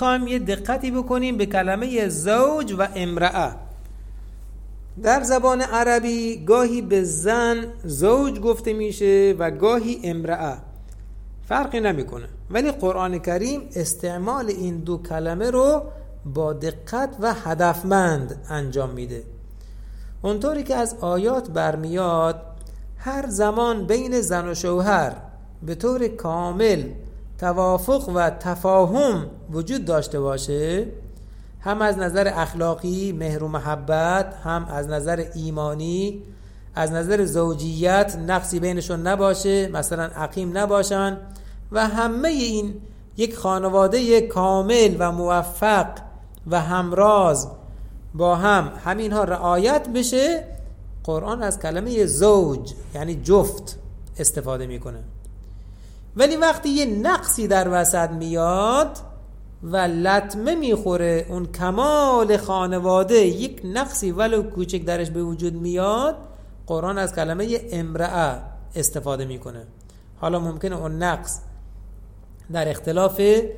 میخوایم یه دقتی بکنیم به کلمه زوج و امرأه. در زبان عربی گاهی به زن زوج گفته میشه و گاهی امرأه، فرقی نمیکنه، ولی قرآن کریم استعمال این دو کلمه رو با دقت و هدفمند انجام میده. اونطوری که از آیات برمیاد هر زمان بین زن و شوهر به طور کامل توافق و تفاهم وجود داشته باشه، هم از نظر اخلاقی مهر و محبت، هم از نظر ایمانی، از نظر زوجیت نقصی بینشون نباشه، مثلا عقیم نباشن و همه این یک خانواده کامل و موفق و همراز با هم همینها رعایت بشه، قرآن از کلمه زوج یعنی جفت استفاده میکنه. ولی وقتی یه نقصی در وسط میاد و لطمه میخوره اون کمال خانواده، یک نقصی ولو کوچک درش به وجود میاد، قرآن از کلمه امرأه استفاده میکنه. حالا ممکنه اون نقص در اختلاف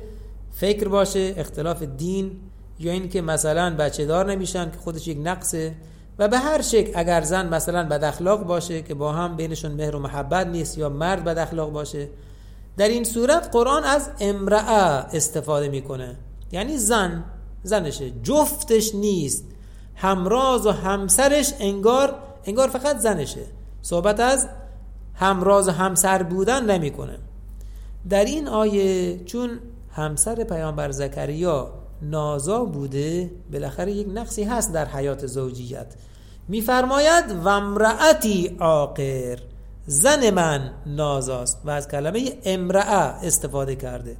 فکر باشه، اختلاف دین، یا این که مثلا بچه دار نمیشن که خودش یک نقصه، و به هر شکل اگر زن مثلا بد اخلاق باشه که با هم بینشون مهر و محبت نیست، یا مرد بد اخلاق باشه، در این صورت قرآن از امرأه استفاده میکنه، یعنی زنشه، جفتش نیست، همراز و همسرش انگار فقط زنشه، صحبت از همراز و همسر بودن نمیکنه. در این آیه چون همسر پیامبر زکریا نازا بوده، بالاخره یک نقصی هست در حیات زوجیت، میفرماید و امرأتی عاقر، زن من نازاست و از کلمه امرأه استفاده کرده.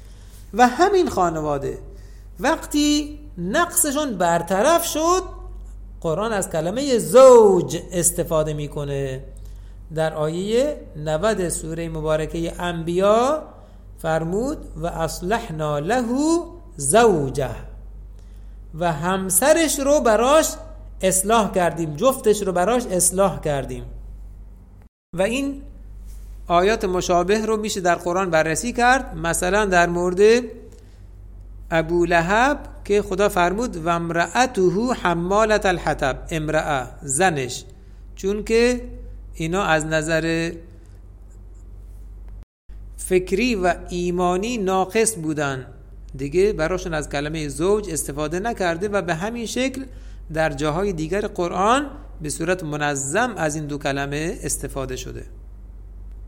و همین خانواده وقتی نقصشون برطرف شد، قرآن از کلمه زوج استفاده میکنه. در آیه 90 سوره مبارکه انبیا فرمود و اصلحنا له زوجه، و همسرش رو براش اصلاح کردیم، جفتش رو براش اصلاح کردیم. و این آیات مشابه رو میشه در قرآن بررسی کرد، مثلا در مورد ابو لهب که خدا فرمود و امرأته حمالة الحطب، امرأه زنش، چون که اینا از نظر فکری و ایمانی ناقص بودن، دیگه براشون از کلمه زوج استفاده نکرده و به همین شکل در جاهای دیگر قرآن به صورت منظم از این دو کلمه استفاده شده.